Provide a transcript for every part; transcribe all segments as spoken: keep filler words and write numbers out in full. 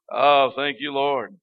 Oh, thank you, Lord.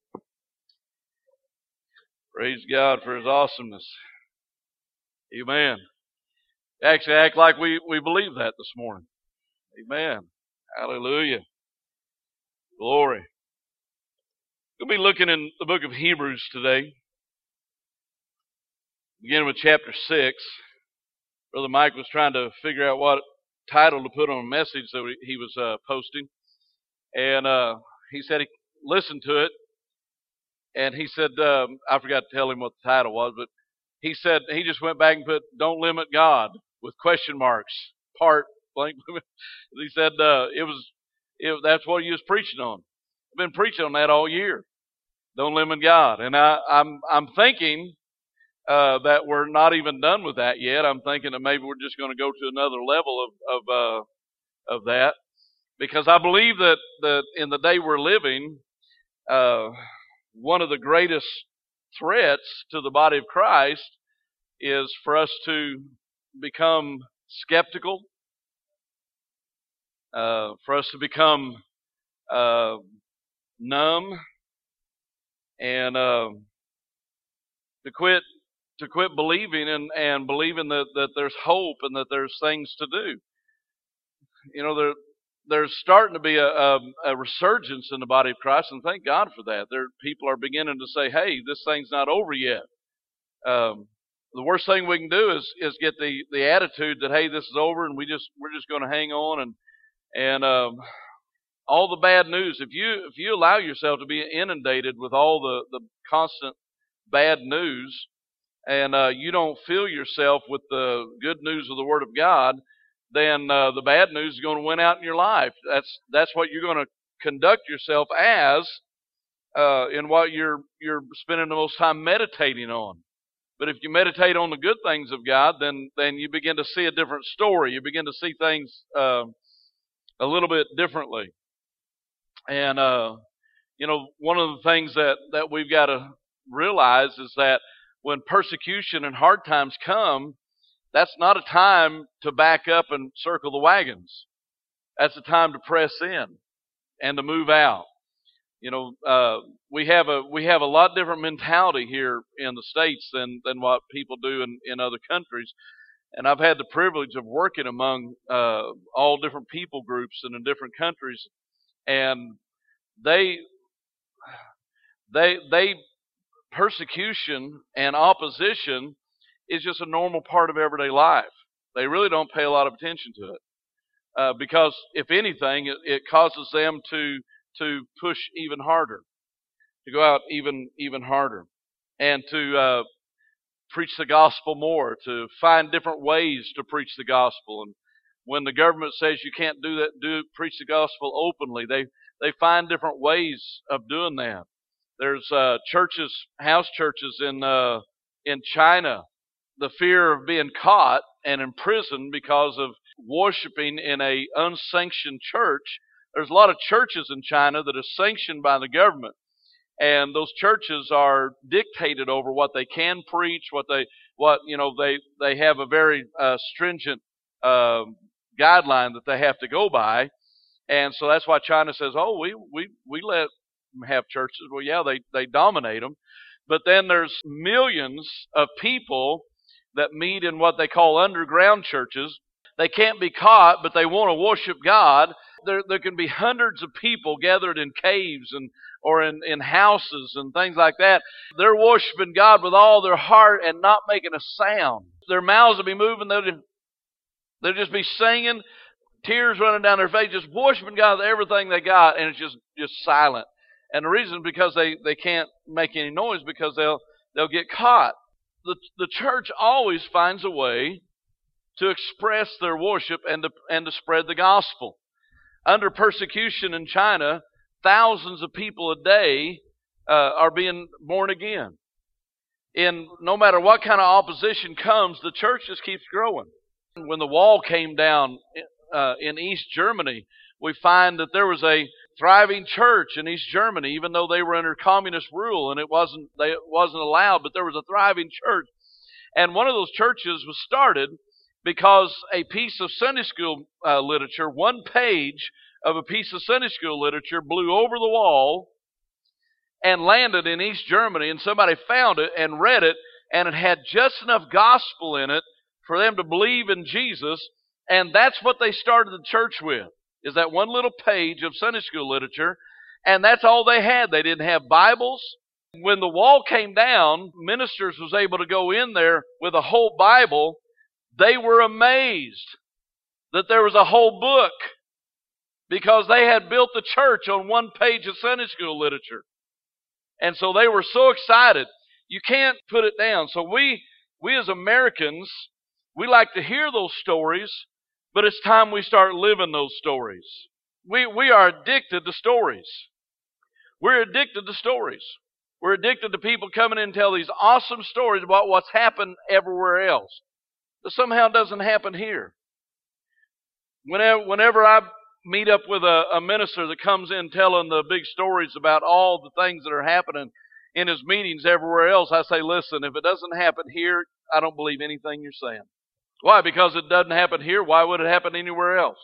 Praise God for His awesomeness. Amen. Actually, act like we, we believe that this morning. Amen. Hallelujah. Glory. We'll be looking in the book of Hebrews today, beginning with chapter six. Brother Mike was trying to figure out what title to put on a message that he was uh, posting. And uh, he said he listened to it. And he said, um, I forgot to tell him what the title was, but he said he just went back and put "Don't Limit God" with question marks, part blank. He said uh, it was it, that's what he was preaching on. I've been preaching on that all year. Don't limit God, and I, I'm I'm thinking uh, that we're not even done with that yet. I'm thinking that maybe we're just going to go to another level of of uh, of that, because I believe that that in the day we're living, uh, one of the greatest threats to the body of Christ is for us to become skeptical, uh, for us to become uh, numb, and uh, to quit to quit believing and, and believing that, that there's hope and that there's things to do. You know, there there's starting to be a, a, a resurgence in the body of Christ, and thank God for that. There, people are beginning to say, "Hey, this thing's not over yet." Um, the worst thing we can do is is get the, the attitude that, "Hey, this is over, and we just we're just going to hang on," and and um, all the bad news. If you if you allow yourself to be inundated with all the, the constant bad news, and uh, you don't fill yourself with the good news of the Word of God, then uh, the bad news is going to win out in your life. That's that's what you're going to conduct yourself as uh, in what you're you're spending the most time meditating on. But if you meditate on the good things of God, then then you begin to see a different story. You begin to see things uh, a little bit differently. And uh, you know, one of the things that that we've got to realize is that when persecution and hard times come, that's not a time to back up and circle the wagons. That's a time to press in and to move out. You know, uh, we have a we have a lot different mentality here in the States than than what people do in, in other countries. And I've had the privilege of working among uh, all different people groups and in different countries, and they they they persecution and opposition is just a normal part of everyday life. They really don't pay a lot of attention to it uh, because, if anything, it, it causes them to to push even harder, to go out even even harder, and to uh, preach the gospel more, to find different ways to preach the gospel. And when the government says you can't do that, do preach the gospel openly, they they find different ways of doing that. There's uh, churches, house churches in uh, in China. The fear of being caught and imprisoned because of worshiping in a unsanctioned church. There's a lot of churches in China that are sanctioned by the government, and those churches are dictated over what they can preach, what they what you know they they have a very uh, stringent uh, guideline that they have to go by, and so that's why China says, "Oh, we we we let them have churches." Well, yeah, they they dominate them, but then there's millions of people that meet in what they call underground churches. They can't be caught, but they want to worship God. There, there can be hundreds of people gathered in caves and or in, in houses and things like that. They're worshiping God with all their heart and not making a sound. Their mouths will be moving. They'll just, they'll just be singing, tears running down their face, just worshiping God with everything they got, and it's just, just silent. And the reason is because they, they can't make any noise, because they'll they'll get caught. The, the church always finds a way to express their worship and to, and to spread the gospel. Under persecution in China, thousands of people a day uh, are being born again. And no matter what kind of opposition comes, the church just keeps growing. When the wall came down uh, in East Germany, we find that there was a thriving church in East Germany, even though they were under communist rule and it wasn't they it wasn't allowed, but there was a thriving church. And one of those churches was started because a piece of Sunday school uh, literature, one page of a piece of Sunday school literature blew over the wall and landed in East Germany, and somebody found it and read it, and it had just enough gospel in it for them to believe in Jesus, and that's what they started the church with, is that one little page of Sunday school literature, and that's all they had. They didn't have Bibles. When the wall came down, ministers was able to go in there with a whole Bible. They were amazed that there was a whole book because they had built the church on one page of Sunday school literature. And so they were so excited. You can't put it down. So we, we as Americans, we like to hear those stories, but it's time we start living those stories. We, we are addicted to stories. We're addicted to stories. We're addicted to people coming in and tell these awesome stories about what's happened everywhere else. But somehow it doesn't happen here. Whenever, whenever I meet up with a, a minister that comes in telling the big stories about all the things that are happening in his meetings everywhere else, I say, listen, if it doesn't happen here, I don't believe anything you're saying. Why? Because it doesn't happen here. Why would it happen anywhere else?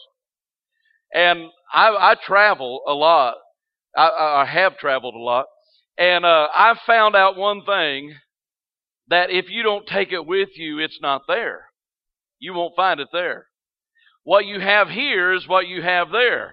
And I, I travel a lot. I, I have traveled a lot. And uh, I've found out one thing, that if you don't take it with you, it's not there. You won't find it there. What you have here is what you have there.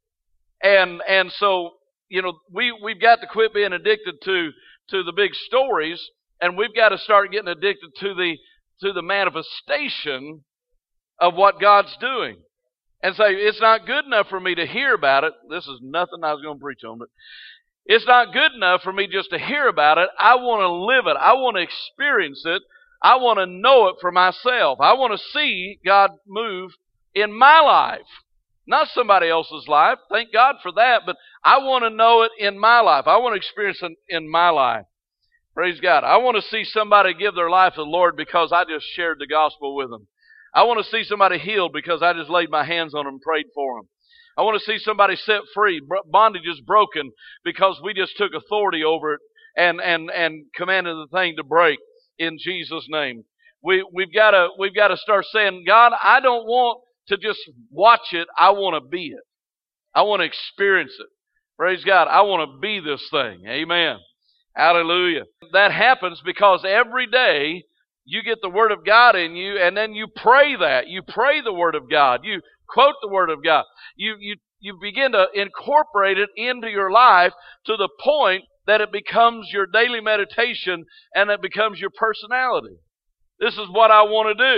And and so, you know, we, we've got to quit being addicted to, to the big stories, and we've got to start getting addicted to the to the manifestation of what God's doing. And say, it's not good enough for me to hear about it. This is nothing I was going to preach on, but it's not good enough for me just to hear about it. I want to live it. I want to experience it. I want to know it for myself. I want to see God move in my life, not somebody else's life. Thank God for that, but I want to know it in my life. I want to experience it in my life. Praise God. I want to see somebody give their life to the Lord because I just shared the gospel with them. I want to see somebody healed because I just laid my hands on them and prayed for them. I want to see somebody set free. Bondage is broken because we just took authority over it and, and, and commanded the thing to break in Jesus' name. We, we've got to, we've got to start saying, God, I don't want to just watch it. I want to be it. I want to experience it. Praise God. I want to be this thing. Amen. Hallelujah. That happens because every day you get the Word of God in you, and then you pray that. You pray the Word of God. You quote the Word of God. You, you, you begin to incorporate it into your life to the point that it becomes your daily meditation and it becomes your personality. This is what I want to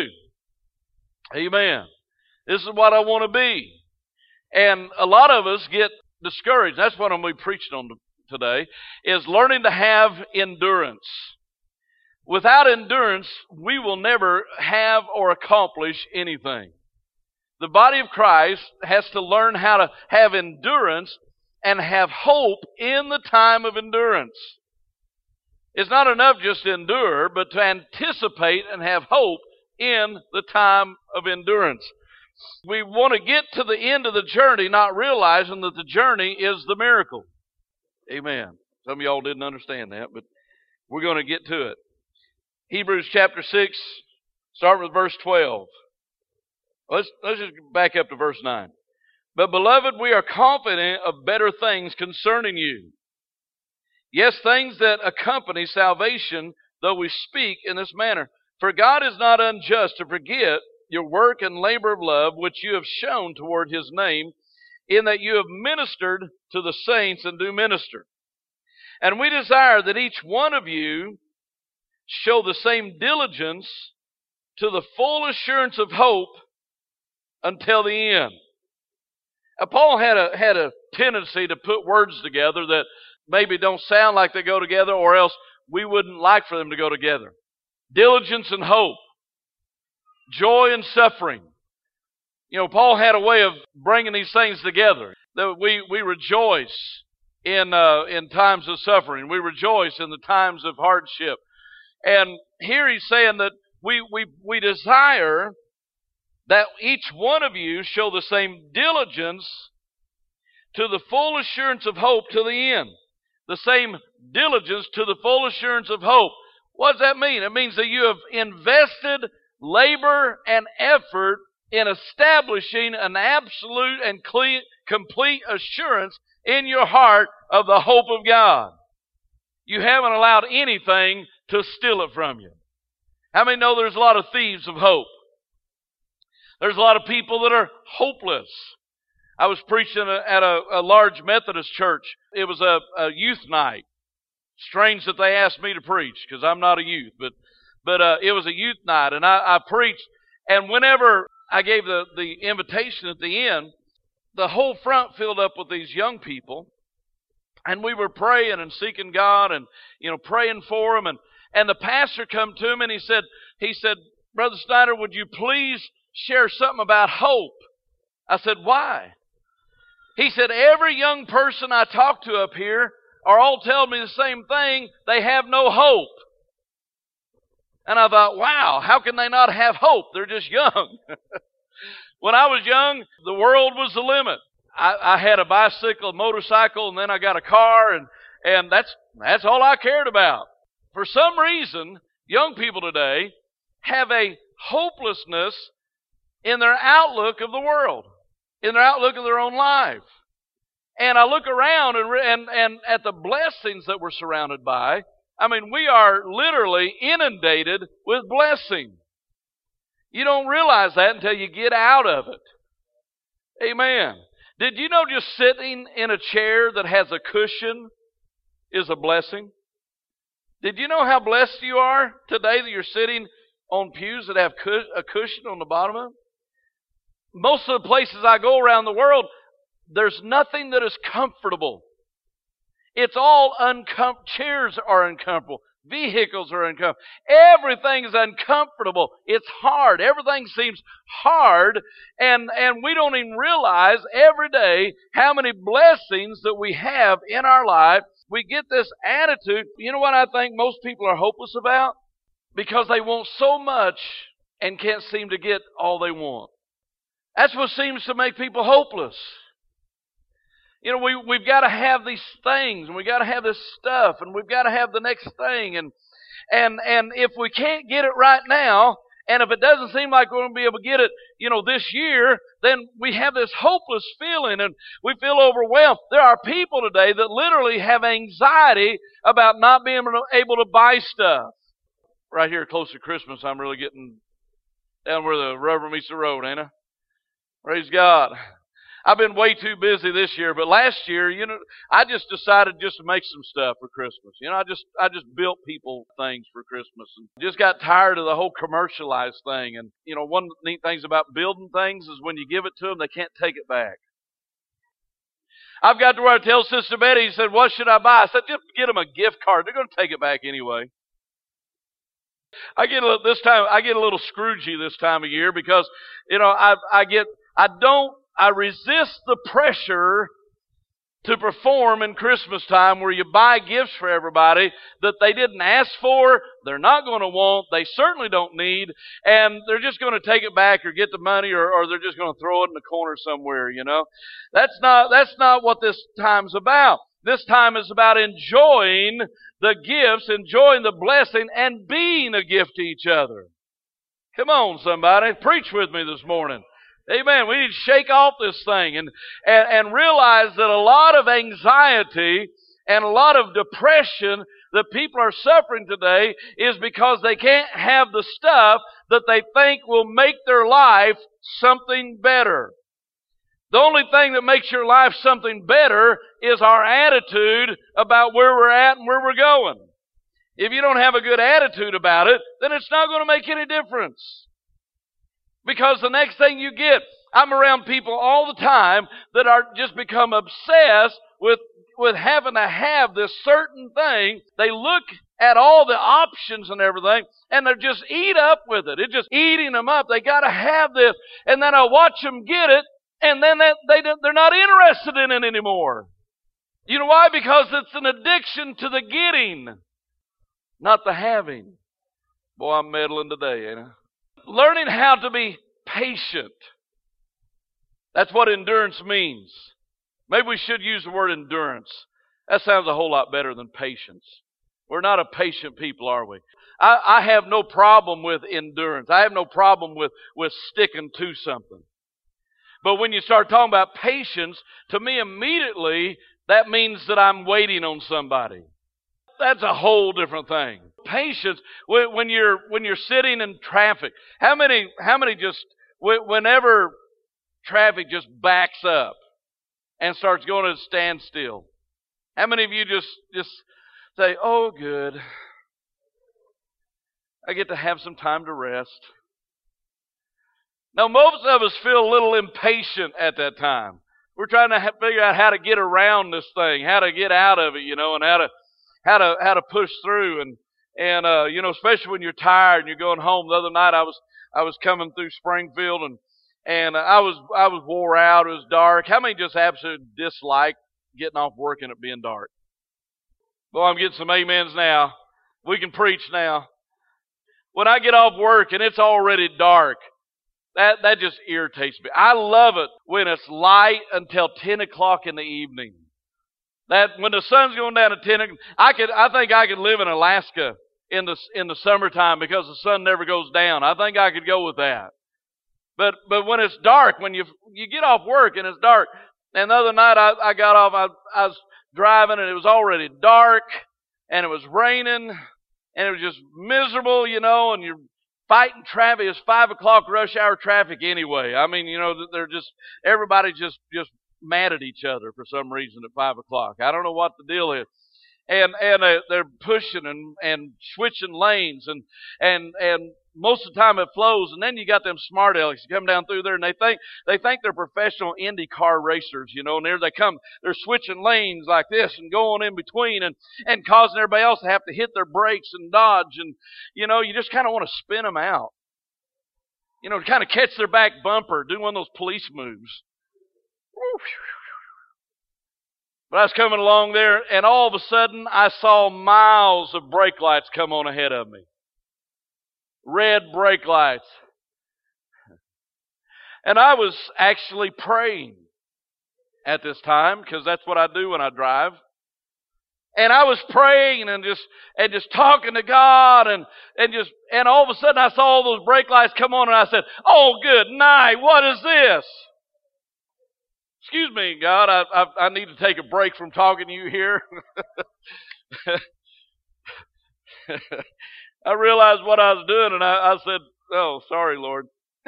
do. Amen. This is what I want to be. And a lot of us get discouraged. That's what I'm going to be preaching on today, is learning to have endurance. Without endurance, we will never have or accomplish anything. The body of Christ has to learn how to have endurance and have hope in the time of endurance. It's not enough just to endure, but to anticipate and have hope in the time of endurance. We want to get to the end of the journey, not realizing that the journey is the miracle. Amen. Some of y'all didn't understand that, but we're going to get to it. Hebrews chapter six, start with verse twelve. Let's, let's just back up to verse nine. But beloved, we are confident of better things concerning you. Yes, things that accompany salvation, though we speak in this manner. For God is not unjust to forget your work and labor of love, which you have shown toward His name, in that you have ministered to the saints and do minister. And we desire that each one of you show the same diligence to the full assurance of hope until the end. Now, Paul had a had a tendency to put words together that maybe don't sound like they go together, or else we wouldn't like for them to go together. Diligence and hope. Joy and suffering. You know, Paul had a way of bringing these things together. That we, we rejoice in uh, in times of suffering. We rejoice in the times of hardship. And here he's saying that we, we, we desire that each one of you show the same diligence to the full assurance of hope to the end. The same diligence to the full assurance of hope. What does that mean? It means that you have invested labor and effort in establishing an absolute and complete assurance in your heart of the hope of God. you haven't allowed anything to steal it from you. How many know there's a lot of thieves of hope? There's a lot of people that are hopeless. I was preaching at a, a large Methodist church. It was a, a youth night. Strange that they asked me to preach because I'm not a youth, but but uh, it was a youth night, and I, I preached. And whenever I gave the, the invitation at the end, the whole front filled up with these young people, and we were praying and seeking God, and you know praying for them. And and the pastor come to me and he said he said, Brother Snyder, would you please share something about hope? I said, why? He said, every young person I talk to up here are all telling me the same thing. They have no hope. And I thought, wow, how can they not have hope? They're just young. When I was young, the world was the limit. I, I had a bicycle, a motorcycle, and then I got a car, and, and that's, that's all I cared about. For some reason, young people today have a hopelessness in their outlook of the world, in their outlook of their own life. And I look around and, and, and at the blessings that we're surrounded by. I mean, we are literally inundated with blessing. You don't realize that until you get out of it. Amen. Did you know just sitting in a chair that has a cushion is a blessing? Did you know how blessed you are today that you're sitting on pews that have a cushion on the bottom of them? Most of the places I go around the world, there's nothing that is comfortable. It's all uncomfortable. Chairs are uncomfortable. Vehicles are uncomfortable. Everything is uncomfortable. It's hard. Everything seems hard. And, and we don't even realize every day how many blessings that we have in our life. We get this attitude. You know what I think most people are hopeless about? Because they want so much and can't seem to get all they want. That's what seems to make people hopeless. You know, we, we've got to have these things, and we've got to have this stuff, and we've got to have the next thing. And, and, and if we can't get it right now, and if it doesn't seem like we're going to be able to get it, you know, this year, then we have this hopeless feeling, and we feel overwhelmed. There are people today that literally have anxiety about not being able to buy stuff. Right here close to Christmas, I'm really getting down where the rubber meets the road, ain't I? Praise God. I've been way too busy this year, but last year, you know, I just decided just to make some stuff for Christmas. You know, I just I just built people things for Christmas and just got tired of the whole commercialized thing. And, you know, one of the neat things about building things is when you give it to them, they can't take it back. I've got to where I tell Sister Betty, he said, what should I buy? I said, just get them a gift card. They're going to take it back anyway. I get a little, this time, I get a little Scroogey this time of year because, you know, I I get, I don't, I resist the pressure to perform in Christmas time where you buy gifts for everybody that they didn't ask for, they're not going to want, they certainly don't need, and they're just going to take it back or get the money or, or they're just going to throw it in the corner somewhere, you know. That's not, that's not what this time's about. This time is about enjoying the gifts, enjoying the blessing, and being a gift to each other. Come on, somebody. Preach with me this morning. Amen. We need to shake off this thing and, and, and realize that a lot of anxiety and a lot of depression that people are suffering today is because they can't have the stuff that they think will make their life something better. The only thing that makes your life something better is our attitude about where we're at and where we're going. If you don't have a good attitude about it, then it's not going to make any difference. Because the next thing you get, I'm around people all the time that are just become obsessed with, with having to have this certain thing. They look at all the options and everything, and they just eat up with it. It's just eating them up. They got to have this. And then I watch them get it, and then they, they, they're not interested in it anymore. You know why? Because it's an addiction to the getting, not the having. Boy, I'm meddling today, ain't I? Learning how to be patient. That's what endurance means. Maybe we should use the word endurance. That sounds a whole lot better than patience. We're not a patient people, are we? I, I have no problem with endurance. I have no problem with, with sticking to something. But when you start talking about patience, to me immediately, that means that I'm waiting on somebody. that's a whole different thing. Patience when when you're when you're sitting in traffic. How many how many just whenever traffic just backs up and starts going to a standstill? How many of you just just say, "Oh, good. I get to have some time to rest." Now, most of us feel a little impatient at that time. We're trying to ha- figure out how to get around this thing, how to get out of it, you know, and how to how to how to push through. And and uh, you know, especially when you're tired and you're going home. The other night, I was I was coming through Springfield, and and I was I was wore out. It was dark. How many just absolutely dislike getting off work and it being dark? Well, I'm getting some amens now. We can preach now. When I get off work and it's already dark, that, that just irritates me. I love it when it's light until ten o'clock in the evening. That when the sun's going down at ten, I could I think I could live in Alaska in the in the summertime because the sun never goes down. I think I could go with that. But but when it's dark, when you you get off work and it's dark, and the other night I, I got off, I, I was driving and it was already dark and it was raining and it was just miserable, you know, and you're fighting traffic. It's five o'clock rush hour traffic anyway. I mean, you know, they're just, everybody just, just mad at each other for some reason at five o'clock. I don't know what the deal is. And, and uh, they're pushing and, and switching lanes and, and, and most of the time it flows. And then you got them smart alecks come down through there and they think, they think they're professional Indy car racers, you know, and there they come, they're switching lanes like this and going in between and, and causing everybody else to have to hit their brakes and dodge. And, you know, you just kind of want to spin them out, you know, to kind of catch their back bumper, do one of those police moves. But I was coming along there, and all of a sudden, I saw miles of brake lights come on ahead of me. Red brake lights. And I was actually praying at this time, because that's what I do when I drive. And I was praying and just and just talking to God, and, and just and all of a sudden I saw all those brake lights come on, and I said, "Oh, good night, what is this?" Excuse me, God, I, I I need to take a break from talking to you here. I realized what I was doing, and I, I said, "Oh, sorry, Lord."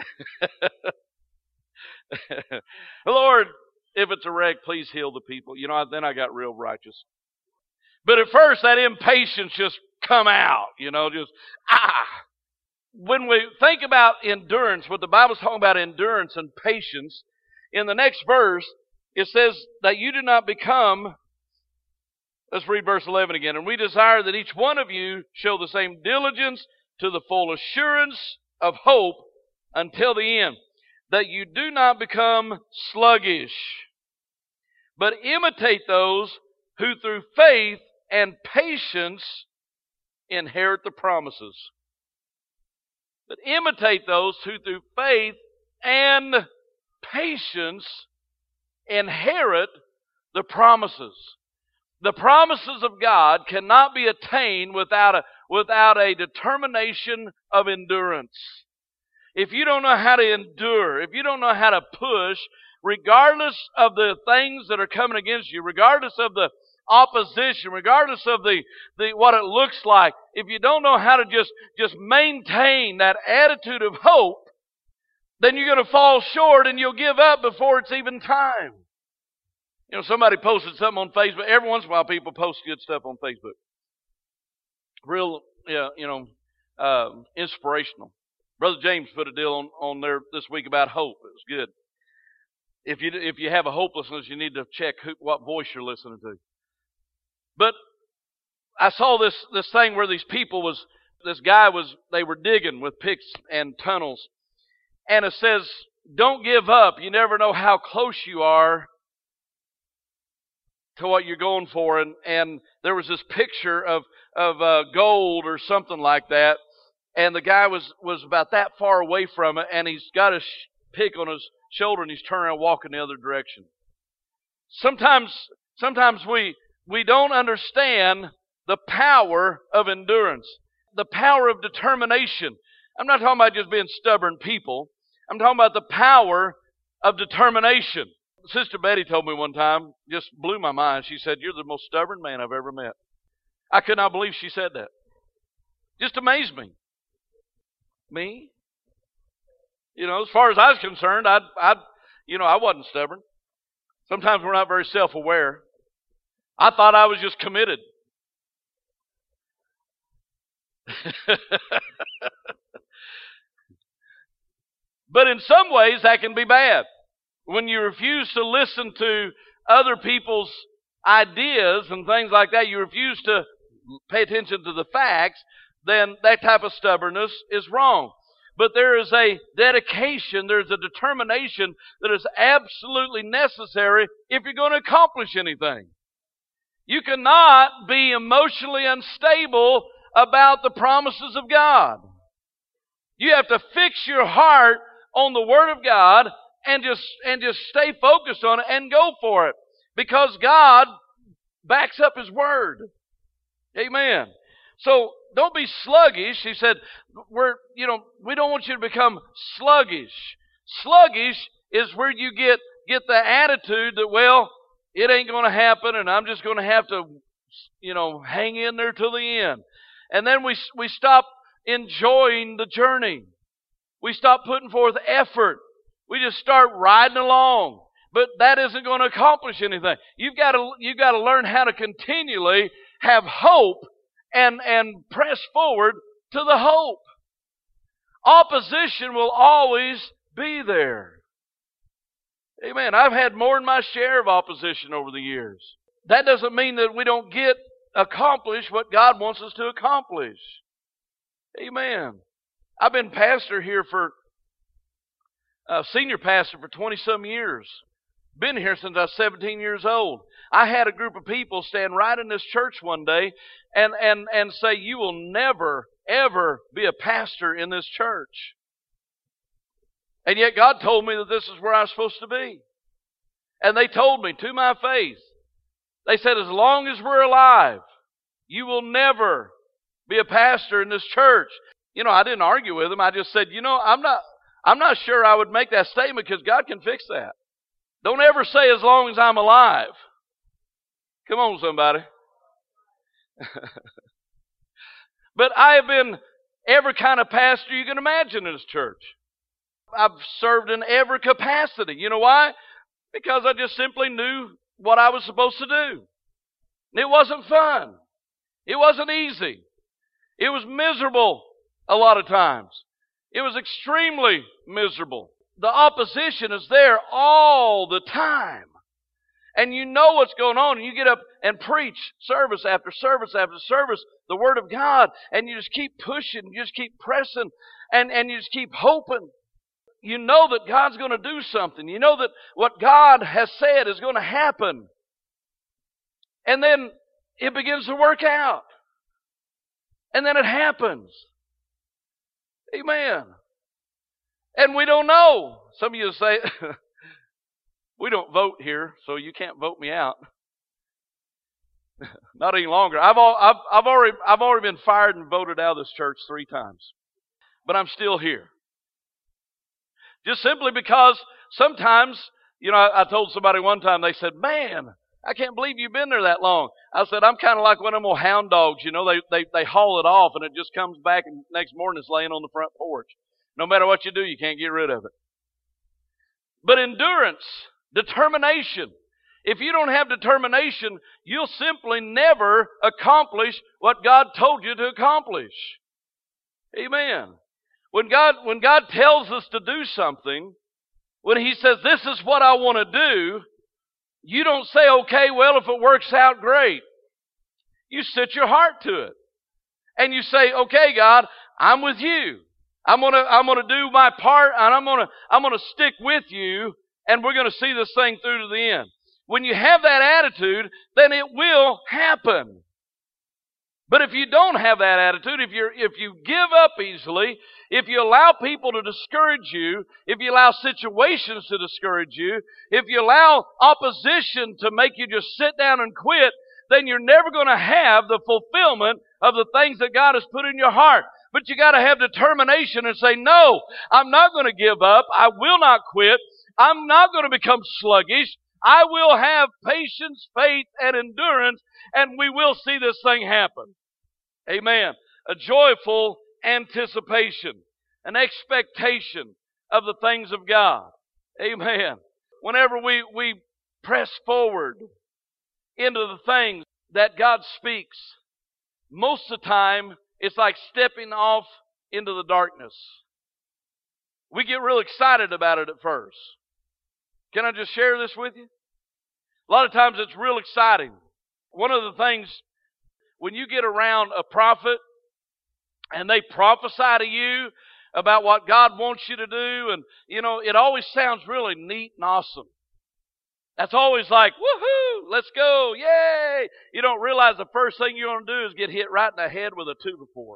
Lord, if it's a wreck, please heal the people. You know, then I got real righteous. But at first, that impatience just come out, you know, just, ah. When we think about endurance, what the Bible's talking about endurance and patience, in the next verse, it says that you do not become, let's read verse eleven again, "And we desire that each one of you show the same diligence to the full assurance of hope until the end, that you do not become sluggish, but imitate those who through faith and patience inherit the promises." But imitate those who through faith and patience inherit the promises. The promises of God cannot be attained without a, without a determination of endurance. If you don't know how to endure, if you don't know how to push, regardless of the things that are coming against you, regardless of the opposition, regardless of the, the what it looks like, if you don't know how to just, just maintain that attitude of hope, then you're going to fall short and you'll give up before it's even time. You know, somebody posted something on Facebook. Every once in a while people post good stuff on Facebook. Real, yeah, you know, uh, inspirational. Brother James put a deal on, on there this week about hope. It was good. If you if you have a hopelessness, you need to check who, what voice you're listening to. But I saw this this thing where these people was, this guy was, they were digging with picks and tunnels. And it says, don't give up. You never know how close you are to what you're going for. And, and there was this picture of, of uh, gold or something like that. And the guy was, was about that far away from it. And he's got his pick on his shoulder and he's turning around walking the other direction. Sometimes, sometimes we, we don't understand the power of endurance, the power of determination. I'm not talking about just being stubborn people. I'm talking about the power of determination. Sister Betty told me one time, just blew my mind. She said, "You're the most stubborn man I've ever met." I could not believe she said that. Just amazed me. Me? You know, as far as I was concerned, I, I, you know, I wasn't stubborn. Sometimes we're not very self-aware. I thought I was just committed. But in some ways, that can be bad. When you refuse to listen to other people's ideas and things like that, you refuse to pay attention to the facts, then that type of stubbornness is wrong. But there is a dedication, there's a determination that is absolutely necessary if you're going to accomplish anything. You cannot be emotionally unstable about the promises of God. You have to fix your heart on the Word of God and just and just stay focused on it and go for it. Because God backs up His Word. Amen. So don't be sluggish. He said, we're, you know, we don't want you to become sluggish. Sluggish is where you get, get the attitude that, well, it ain't going to happen and I'm just going to have to, you know, hang in there till the end. And then we, we stop enjoying the journey. We stop putting forth effort. We just start riding along. But that isn't going to accomplish anything. You've got to, you've got to learn how to continually have hope and, and press forward to the hope. Opposition will always be there. Amen. I've had more than my share of opposition over the years. That doesn't mean that we don't get accomplished what God wants us to accomplish. Amen. I've been pastor here for, uh, senior pastor for twenty-some years. Been here since I was seventeen years old. I had a group of people stand right in this church one day and, and, and say, you will never, ever be a pastor in this church. And yet God told me that this is where I was supposed to be. And they told me to my face, they said, as long as we're alive, you will never be a pastor in this church. You know, I didn't argue with them. I just said, you know, I'm not, I'm not sure I would make that statement because God can fix that. Don't ever say as long as I'm alive. Come on, somebody. But I have been every kind of pastor you can imagine in this church. I've served in every capacity. You know why? Because I just simply knew what I was supposed to do. It wasn't fun. It wasn't easy. It was miserable a lot of times. It was extremely miserable. The opposition is there all the time. And you know what's going on. And you get up and preach service after service after service, the Word of God. And you just keep pushing. You just keep pressing. And, and you just keep hoping. You know that God's going to do something. You know that what God has said is going to happen. And then it begins to work out. And then it happens. Amen. And we don't know. Some of you say, we don't vote here, so you can't vote me out. Not any longer. I've, all, I've, I've, already, I've already been fired and voted out of this church three times. But I'm still here. Just simply because sometimes, you know, I, I told somebody one time, they said, man, I can't believe you've been there that long. I said, I'm kind of like one of them old hound dogs, you know, they, they, they haul it off and it just comes back and next morning it's laying on the front porch. No matter what you do, you can't get rid of it. But endurance, determination. If you don't have determination, you'll simply never accomplish what God told you to accomplish. Amen. When God, when God tells us to do something, when He says, this is what I want to do, you don't say, okay, well, if it works out, great. You set your heart to it. And you say, okay, God, I'm with you. I'm gonna, I'm gonna do my part, and I'm gonna, I'm gonna stick with you, and we're gonna see this thing through to the end. When you have that attitude, then it will happen. But if you don't have that attitude, if you if you give up easily, if you allow people to discourage you, if you allow situations to discourage you, if you allow opposition to make you just sit down and quit, then you're never going to have the fulfillment of the things that God has put in your heart. But you got to have determination and say, no, I'm not going to give up. I will not quit. I'm not going to become sluggish. I will have patience, faith, and endurance, and we will see this thing happen. Amen. A joyful anticipation, an expectation of the things of God. Amen. Whenever we, we press forward into the things that God speaks, most of the time it's like stepping off into the darkness. We get real excited about it at first. Can I just share this with you? A lot of times it's real exciting. One of the things, when you get around a prophet and they prophesy to you about what God wants you to do, and, you know, it always sounds really neat and awesome. That's always like, woohoo, let's go, yay! You don't realize the first thing you're going to do is get hit right in the head with a two before.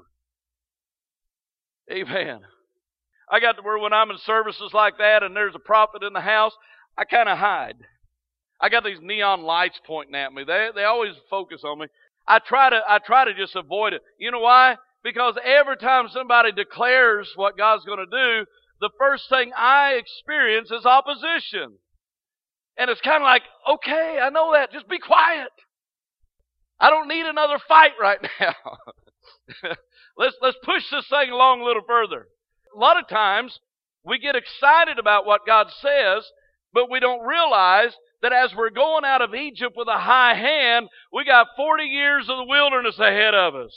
Amen. I got to where when I'm in services like that and there's a prophet in the house, I kind of hide. I got these neon lights pointing at me. They they always focus on me. I try to I try to just avoid it. You know why? Because every time somebody declares what God's going to do, the first thing I experience is opposition. And it's kind of like, okay, I know that. Just be quiet. I don't need another fight right now. let's let's push this thing along a little further. A lot of times we get excited about what God says, but we don't realize that as we're going out of Egypt with a high hand, we got forty years of the wilderness ahead of us.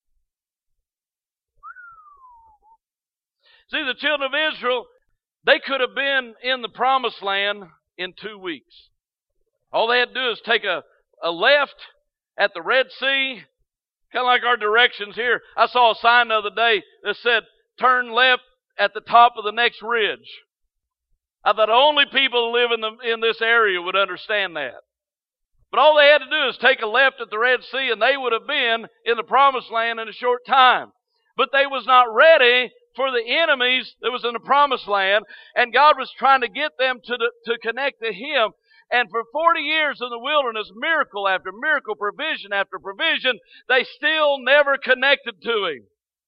See, the children of Israel, they could have been in the promised land in two weeks. All they had to do is take a, a left at the Red Sea, kind of like our directions here. I saw a sign the other day that said, turn left at the top of the next ridge. I thought only people who live in, the, in this area would understand that. But all they had to do is take a left at the Red Sea, and they would have been in the promised land in a short time. But they was not ready for the enemies that was in the promised land, and God was trying to get them to, the, to connect to Him. And for forty years in the wilderness, miracle after miracle, provision after provision, they still never connected to Him.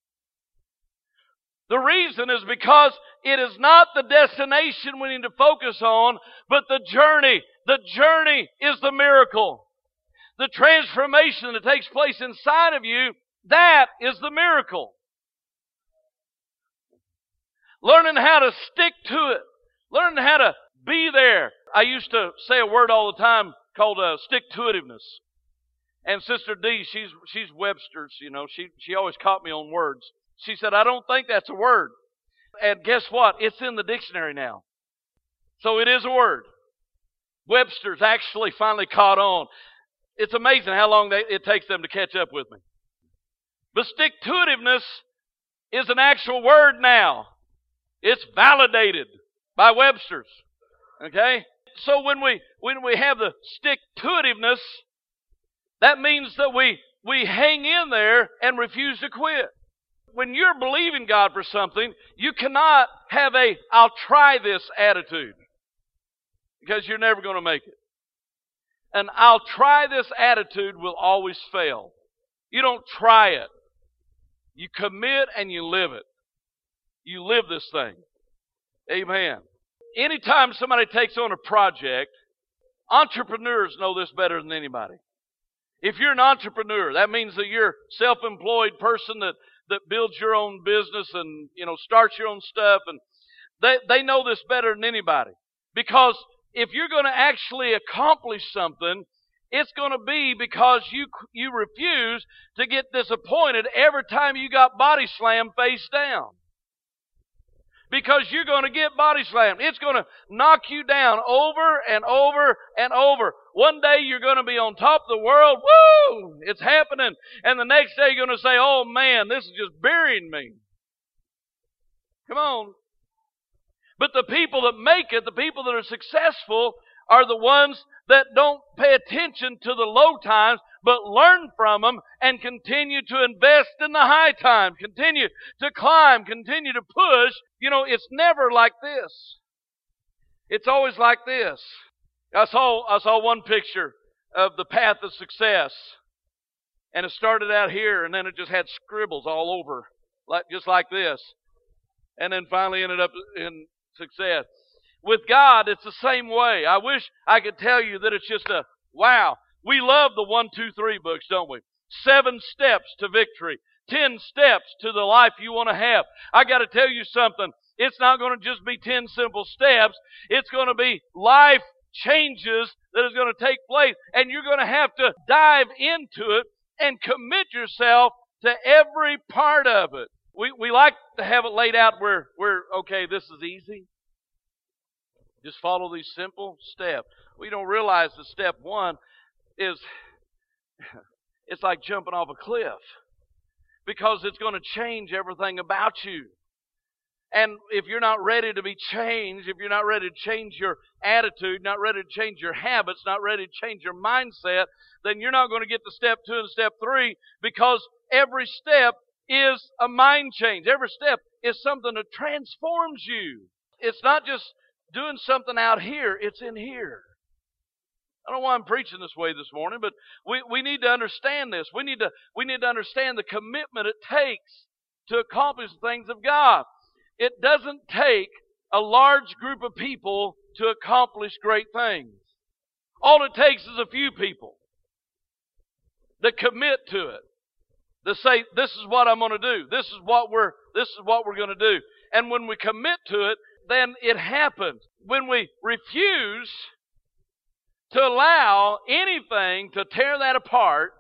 The reason is because it is not the destination we need to focus on, but the journey. The journey is the miracle. The transformation that takes place inside of you, that is the miracle. Learning how to stick to it. Learning how to be there. I used to say a word all the time called uh, stick-to-itiveness. And Sister D, she's she's Webster's, you know. She, she always caught me on words. She said, I don't think that's a word. And guess what? It's in the dictionary now. So it is a word. Webster's actually finally caught on. It's amazing how long they, it takes them to catch up with me. But stick-to-itiveness is an actual word now. It's validated by Webster's. Okay? So when we when we have the stick-to-itiveness, that means that we, we hang in there and refuse to quit. When you're believing God for something, you cannot have a I'll try this attitude, because you're never going to make it. An I'll try this attitude will always fail. You don't try it. You commit and you live it. You live this thing. Amen. Anytime somebody takes on a project, entrepreneurs know this better than anybody. If you're an entrepreneur, that means that you're a self-employed person that, that builds your own business and, you know, starts your own stuff, and they, they know this better than anybody. Because if you're going to actually accomplish something, it's going to be because you you refuse to get disappointed every time you got body slammed face down. Because you're going to get body slammed. It's going to knock you down over and over and over. One day you're going to be on top of the world. Woo! It's happening. And the next day you're going to say, oh man, this is just burying me. Come on. But the people that make it, the people that are successful, are the ones that don't pay attention to the low times, but learn from them and continue to invest in the high times. Continue to climb, continue to push. You know, it's never like this. It's always like this. I saw, I saw one picture of the path of success. And it started out here, and then it just had scribbles all over, like just like this. And then finally ended up in success. With God, it's the same way. I wish I could tell you that it's just a, wow. We love the one, two, three books, don't we? Seven steps to victory. Ten steps to the life you want to have. I got to tell you something. It's not going to just be ten simple steps. It's going to be life changes that is going to take place. And you're going to have to dive into it and commit yourself to every part of it. We we like to have it laid out where, where okay, this is easy. Just follow these simple steps. We don't realize that step one is, it's like jumping off a cliff. Because it's going to change everything about you. And if you're not ready to be changed, if you're not ready to change your attitude, not ready to change your habits, not ready to change your mindset, then you're not going to get to step two and step three, because every step is a mind change. Every step is something that transforms you. It's not just doing something out here, it's in here. I don't know why I'm preaching this way this morning, but we, we need to understand this. We need to, we need to understand the commitment it takes to accomplish the things of God. It doesn't take a large group of people to accomplish great things. All it takes is a few people that commit to it. That say, this is what I'm going to do. This is what we're, this is what we're going to do. And when we commit to it, then it happens. When we refuse to allow anything to tear that apart,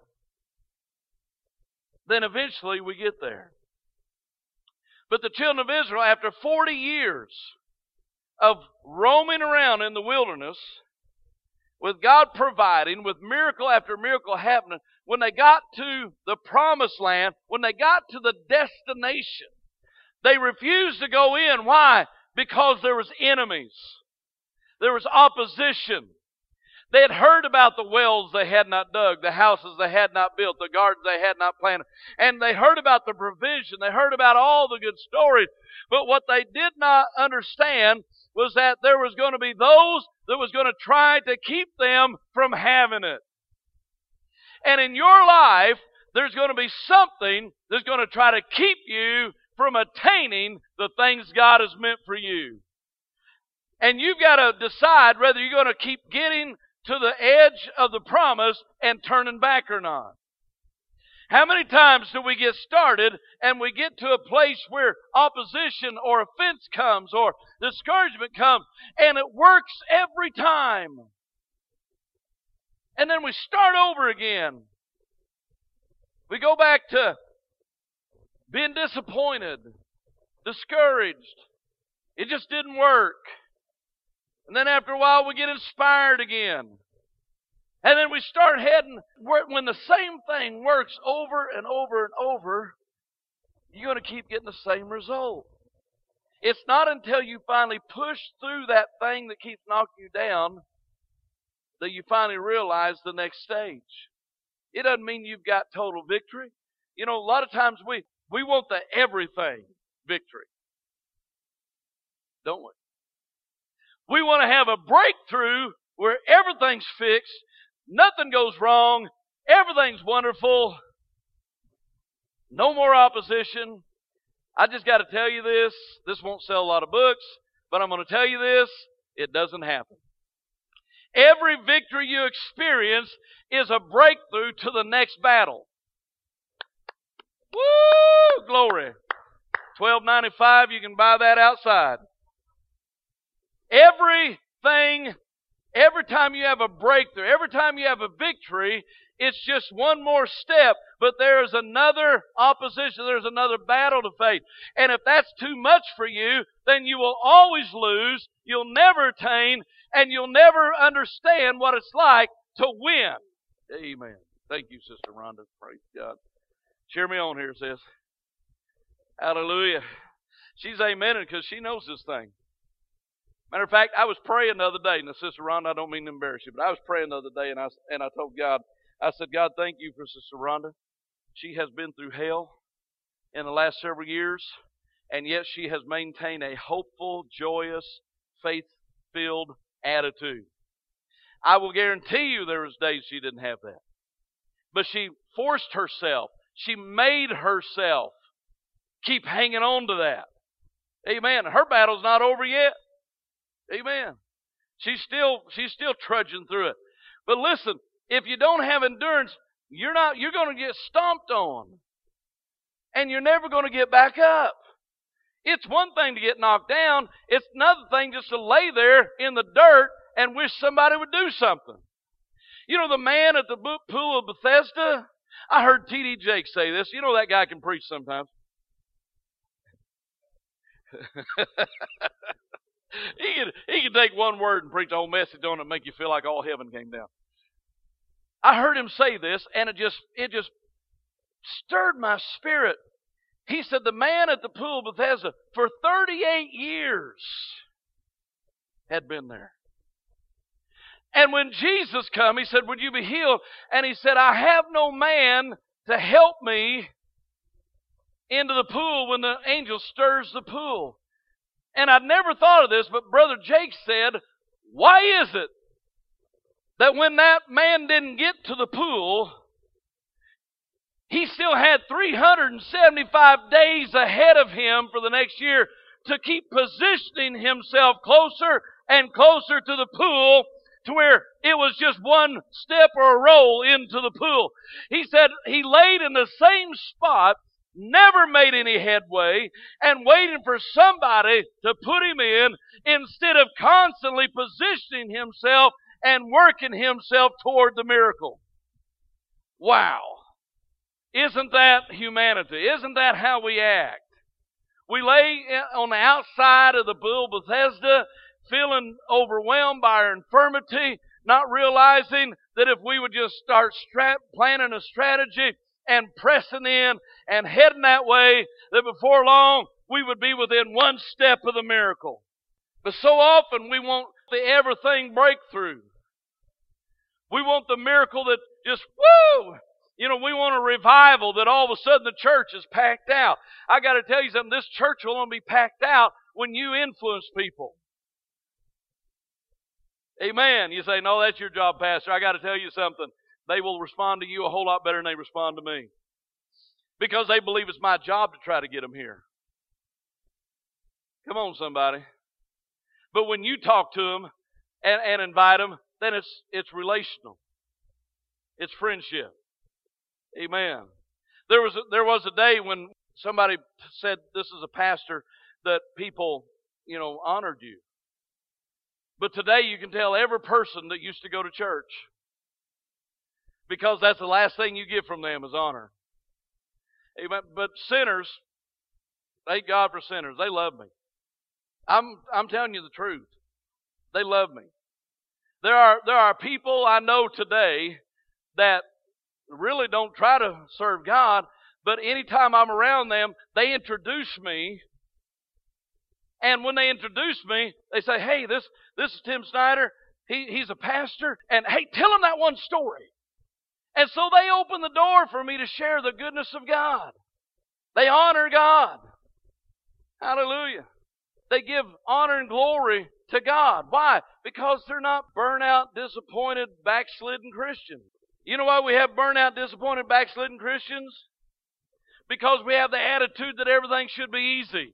then eventually we get there. But the children of Israel, after forty years of roaming around in the wilderness, with God providing, with miracle after miracle happening, when they got to the promised land, when they got to the destination, they refused to go in. Why? Because there was enemies. There was opposition. They had heard about the wells they had not dug, the houses they had not built, the gardens they had not planted. And they heard about the provision. They heard about all the good stories. But what they did not understand was that there was going to be those that was going to try to keep them from having it. And in your life, there's going to be something that's going to try to keep you from attaining the things God has meant for you. And you've got to decide whether you're going to keep getting to the edge of the promise and turning back or not. How many times do we get started and we get to a place where opposition or offense comes or discouragement comes, and it works every time? And then we start over again. We go back to being disappointed, discouraged. It just didn't work. And then after a while we get inspired again. And then we start heading, when the same thing works over and over and over, you're going to keep getting the same result. It's not until you finally push through that thing that keeps knocking you down that you finally realize the next stage. It doesn't mean you've got total victory. You know, a lot of times we, we want the everything victory. Don't we? We want to have a breakthrough where everything's fixed, nothing goes wrong, everything's wonderful, no more opposition. I just got to tell you this. This won't sell a lot of books, but I'm going to tell you this. It doesn't happen. Every victory you experience is a breakthrough to the next battle. Woo! Glory. twelve ninety-five, you can buy that outside. Everything, every time you have a breakthrough, every time you have a victory, it's just one more step, but there's another opposition, there's another battle to face. And if that's too much for you, then you will always lose, you'll never attain, and you'll never understand what it's like to win. Amen. Thank you, Sister Rhonda. Praise God. Cheer me on here, sis. Hallelujah. She's amening because she knows this thing. Matter of fact, I was praying the other day. Now, Sister Rhonda, I don't mean to embarrass you, but I was praying the other day, and I, and I told God, I said, God, thank you for Sister Rhonda. She has been through hell in the last several years, and yet she has maintained a hopeful, joyous, faith-filled attitude. I will guarantee you there was days she didn't have that. But she forced herself. She made herself keep hanging on to that. Amen. Her battle's not over yet. Amen. She's still she's still trudging through it. But listen, if you don't have endurance, you're not you're going to get stomped on. And you're never going to get back up. It's one thing to get knocked down. It's another thing just to lay there in the dirt and wish somebody would do something. You know the man at the pool of Bethesda? I heard T D Jakes say this. You know that guy can preach sometimes. he can he can take one word and preach a whole message on it and make you feel like all heaven came down. I heard him say this, and it just it just stirred my spirit. He said the man at the pool of Bethesda for thirty-eight years had been there. And when Jesus come, he said, would you be healed? And he said, I have no man to help me into the pool when the angel stirs the pool. And I'd never thought of this, but Brother Jake said, why is it that when that man didn't get to the pool, he still had three hundred seventy-five days ahead of him for the next year to keep positioning himself closer and closer to the pool to where it was just one step or a roll into the pool. He said he laid in the same spot, never made any headway, and waiting for somebody to put him in instead of constantly positioning himself and working himself toward the miracle. Wow. Isn't that humanity? Isn't that how we act? We lay on the outside of the pool of Bethesda, feeling overwhelmed by our infirmity, not realizing that if we would just start strat- planning a strategy and pressing in and heading that way, that before long we would be within one step of the miracle. But so often we want the everything breakthrough. We want the miracle that just, woo! You know, we want a revival that all of a sudden the church is packed out. I got to tell you something, this church will only be packed out when you influence people. Amen. You say, no, that's your job, Pastor. I got to tell you something. They will respond to you a whole lot better than they respond to me. Because they believe it's my job to try to get them here. Come on, somebody. But when you talk to them and, and invite them, then it's it's relational. It's friendship. Amen. There was a, there was a day when somebody said, this is a pastor, that people, you know, honored you. But today you can tell every person that used to go to church, because that's the last thing you get from them is honor. Amen. But sinners, thank God for sinners. They love me. I'm I'm telling you the truth. They love me. There are there are people I know today that really don't try to serve God, but anytime I'm around them, they introduce me. And when they introduce me, they say, hey, this this is Tim Snyder. He, he's a pastor. And hey, tell him that one story. And so they open the door for me to share the goodness of God. They honor God. Hallelujah. They give honor and glory to God. Why? Because they're not burnout, disappointed, backslidden Christians. You know why we have burnout, disappointed, backslidden Christians? Because we have the attitude that everything should be easy.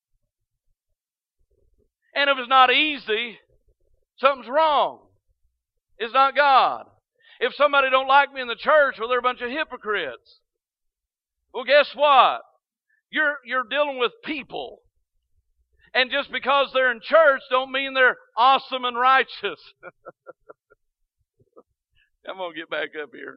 And if it's not easy, something's wrong. It's not God. If somebody don't like me in the church, well, they're a bunch of hypocrites. Well, guess what? You're you're dealing with people. And just because they're in church don't mean they're awesome and righteous. I'm going to get back up here.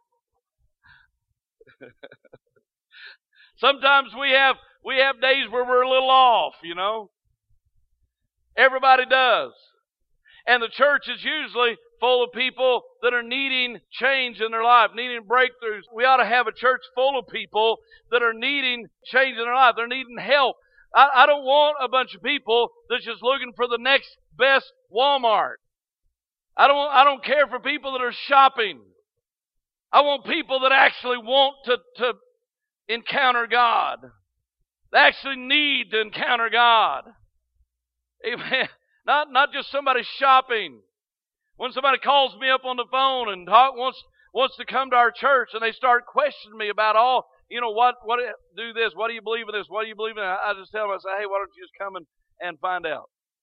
Sometimes we have we have days where we're a little off, you know. Everybody does. And the church is usually full of people that are needing change in their life, needing breakthroughs. We ought to have a church full of people that are needing change in their life. They're needing help. I, I don't want a bunch of people that's just looking for the next best Walmart. I don't, I don't care for people that are shopping. I want people that actually want to, to encounter God. They actually need to encounter God. Amen. Not, not just somebody shopping. When somebody calls me up on the phone and talk, wants, wants to come to our church and they start questioning me about all, you know, what, what, do this, what do you believe in this, what do you believe in? I just tell them, I say, hey, why don't you just come and, and find out?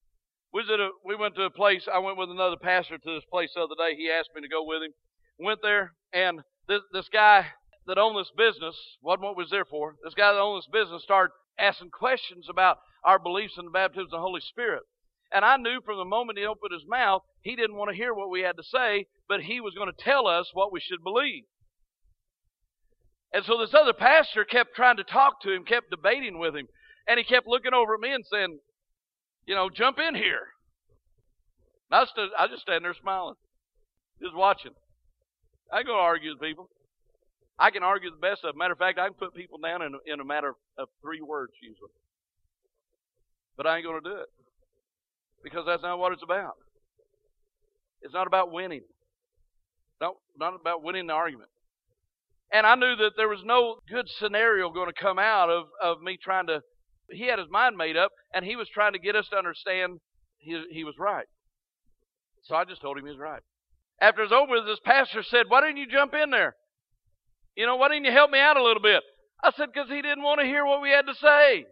We, was at a, we went to a place, I went with another pastor to this place the other day. He asked me to go with him. Went there, and this, this guy that owned this business, wasn't what we was there for, this guy that owned this business started asking questions about our beliefs in the baptism of the Holy Spirit. And I knew from the moment he opened his mouth, he didn't want to hear what we had to say, but he was going to tell us what we should believe. And so this other pastor kept trying to talk to him, kept debating with him, and he kept looking over at me and saying, you know, jump in here. And I, stood, I just stand there smiling, just watching. I ain't going to argue with people. I can argue the best of them. Matter of fact, I can put people down in, in a matter of, of three words usually. But I ain't going to do it. Because that's not what it's about. It's not about winning. No, not about winning the argument. And I knew that there was no good scenario going to come out of, of me trying to... He had his mind made up, and he was trying to get us to understand he, he was right. So I just told him he was right. After it was over, this pastor said, why didn't you jump in there? You know, why didn't you help me out a little bit? I said, because he didn't want to hear what we had to say.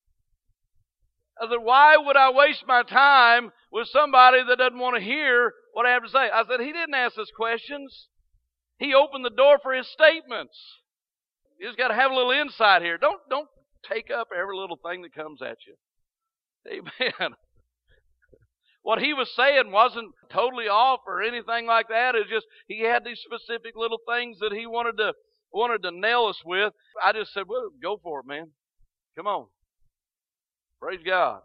I said, why would I waste my time with somebody that doesn't want to hear what I have to say? I said, he didn't ask us questions. He opened the door for his statements. You just got to have a little insight here. Don't, don't take up every little thing that comes at you. Amen. What he was saying wasn't totally off or anything like that. It's just he had these specific little things that he wanted to wanted to nail us with. I just said, well, go for it, man. Come on. Praise God.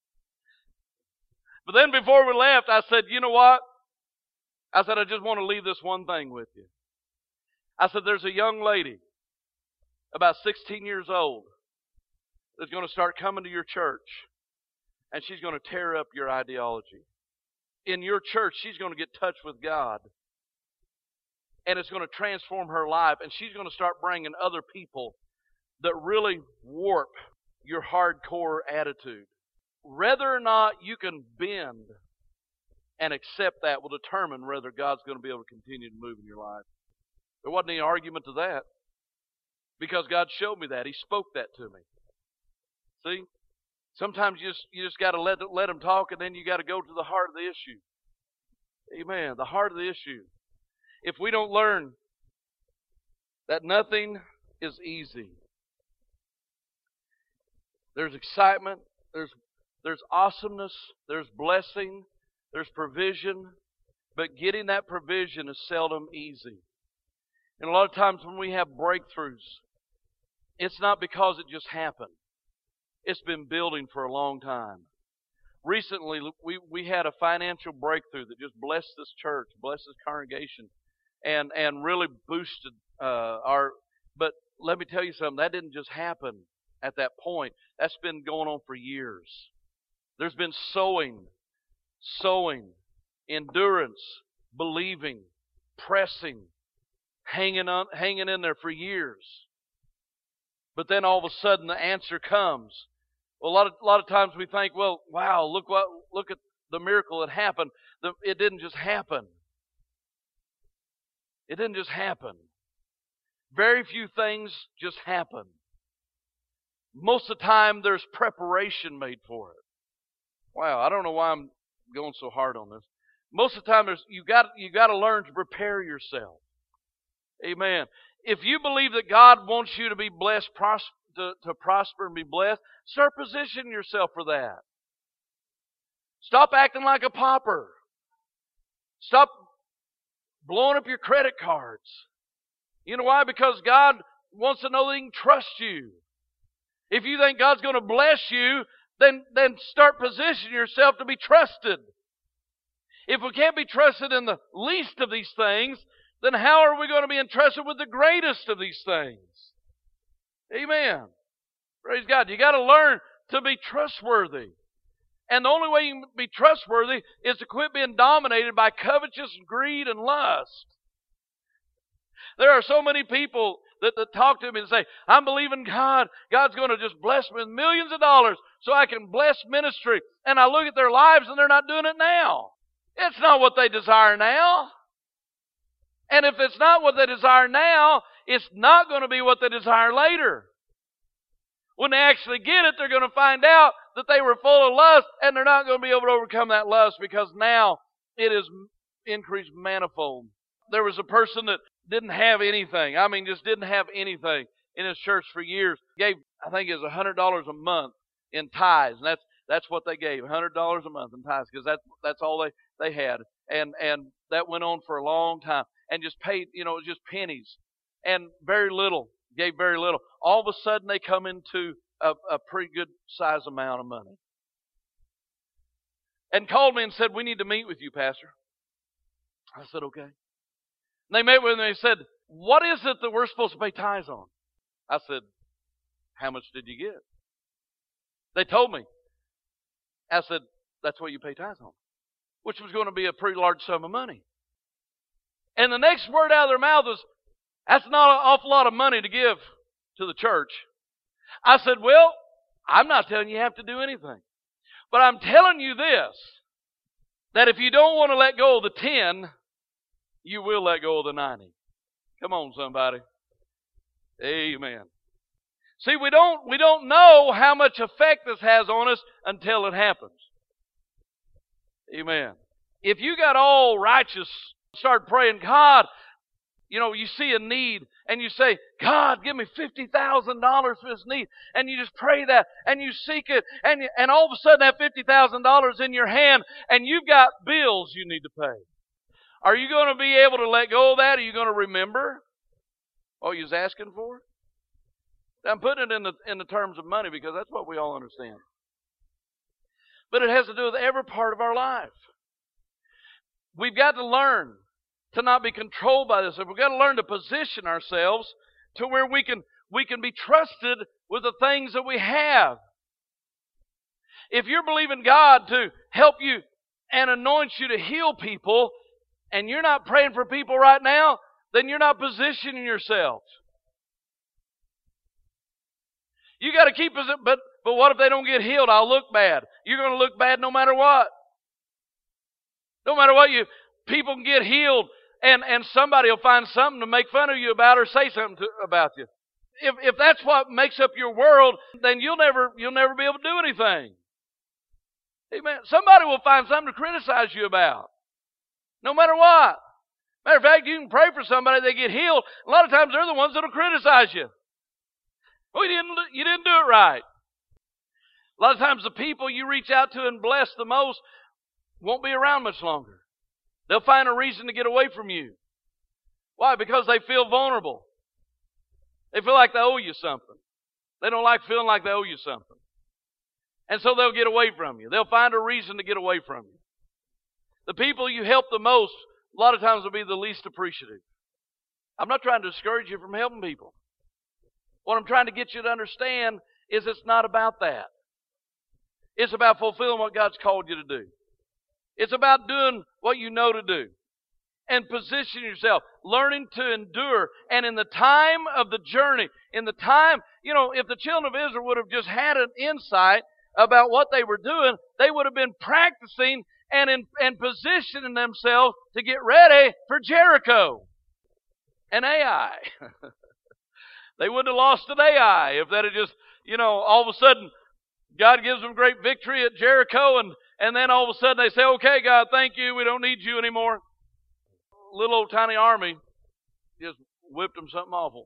But then before we left, I said, you know what? I said, I just want to leave this one thing with you. I said, there's a young lady, about sixteen years old, that's going to start coming to your church. And she's going to tear up your ideology. In your church, she's going to get touched with God. And it's going to transform her life. And she's going to start bringing other people that really warp your hardcore attitude. Whether or not you can bend and accept that will determine whether God's going to be able to continue to move in your life. There wasn't any argument to that. Because God showed me that. He spoke that to me. See? Sometimes you just you just got to let let them talk, and then you got to go to the heart of the issue. Amen. The heart of the issue. If we don't learn that nothing is easy, there's excitement, there's there's awesomeness, there's blessing, there's provision, but getting that provision is seldom easy. And a lot of times when we have breakthroughs, it's not because it just happened. It's been building for a long time. Recently, we, we had a financial breakthrough that just blessed this church, blessed this congregation, and, and really boosted uh, our... But let me tell you something, that didn't just happen at that point. That's been going on for years. There's been sowing, sowing, endurance, believing, pressing, hanging on, hanging in there for years. But then all of a sudden the answer comes. Well, a lot of a lot of times we think, well, wow, look what look at the miracle that happened. The, it didn't just happen. It didn't just happen. Very few things just happen. Most of the time there's preparation made for it. Wow, I don't know why I'm going so hard on this. Most of the time there's you got you got to learn to prepare yourself. Amen. If you believe that God wants you to be blessed, pros- to, to prosper and be blessed, start positioning yourself for that. Stop acting like a pauper. Stop blowing up your credit cards. You know why? Because God wants to know that He can trust you. If you think God's going to bless you, then, then start positioning yourself to be trusted. If we can't be trusted in the least of these things, then how are we going to be entrusted with the greatest of these things? Amen. Praise God. You got to learn to be trustworthy. And the only way you can be trustworthy is to quit being dominated by covetousness, greed, and lust. There are so many people that, that talk to me and say, I'm believing God. God's going to just bless me with millions of dollars so I can bless ministry. And I look at their lives and they're not doing it now. It's not what they desire now. And if it's not what they desire now, it's not going to be what they desire later. When they actually get it, they're going to find out that they were full of lust, and they're not going to be able to overcome that lust because now it is increased manifold. There was a person that didn't have anything. I mean, just didn't have anything in his church for years. Gave, I think it was one hundred dollars a month in tithes, and that's that's what they gave, one hundred dollars a month in tithes, because that's that's all they, they had. And and that went on for a long time, and just paid, you know, it was just pennies, and very little, gave very little. All of a sudden, they come into a, a pretty good size amount of money. And called me and said, we need to meet with you, Pastor. I said, okay. And they met with me and they said, what is it that we're supposed to pay tithes on? I said, how much did you get? They told me. I said, that's what you pay tithes on, which was going to be a pretty large sum of money. And the next word out of their mouth was, that's not an awful lot of money to give to the church. I said, well, I'm not telling you you have to do anything. But I'm telling you this, that if you don't want to let go of the ten, you will let go of the ninety. Come on, somebody. Amen. See, we don't, we don't know how much effect this has on us until it happens. Amen. If you got all righteous, start praying, God, you know, you see a need, and you say, God, give me fifty thousand dollars for this need. And you just pray that, and you seek it, and, and all of a sudden that fifty thousand dollars in your hand, and you've got bills you need to pay. Are you going to be able to let go of that? Are you going to remember what you was asking for? I'm putting it in the, in the terms of money because that's what we all understand. But it has to do with every part of our life. We've got to learn to not be controlled by this. We've got to learn to position ourselves to where we can, we can be trusted with the things that we have. If you're believing God to help you and anoint you to heal people, and you're not praying for people right now, then you're not positioning yourself. You got to keep us, but but what if they don't get healed? I'll look bad. You're going to look bad no matter what. No matter what, you people can get healed, and, and somebody will find something to make fun of you about or say something to, about you. If if that's what makes up your world, then you'll never you'll never be able to do anything. Amen. Somebody will find something to criticize you about. No matter what. Matter of fact, you can pray for somebody, they get healed. A lot of times they're the ones that will criticize you. Well, you didn't, you didn't do it right. A lot of times the people you reach out to and bless the most won't be around much longer. They'll find a reason to get away from you. Why? Because they feel vulnerable. They feel like they owe you something. They don't like feeling like they owe you something. And so they'll get away from you. They'll find a reason to get away from you. The people you help the most, a lot of times, will be the least appreciative. I'm not trying to discourage you from helping people. What I'm trying to get you to understand is it's not about that. It's about fulfilling what God's called you to do. It's about doing what you know to do. And position yourself, learning to endure. And in the time of the journey, in the time, you know, if the children of Israel would have just had an insight about what they were doing, they would have been practicing and in, and positioning themselves to get ready for Jericho and Ai. They wouldn't have lost an Ai if that had just, you know, all of a sudden God gives them great victory at Jericho, and, and then all of a sudden they say, okay, God, thank you, we don't need you anymore. Little old tiny army just whipped them something awful.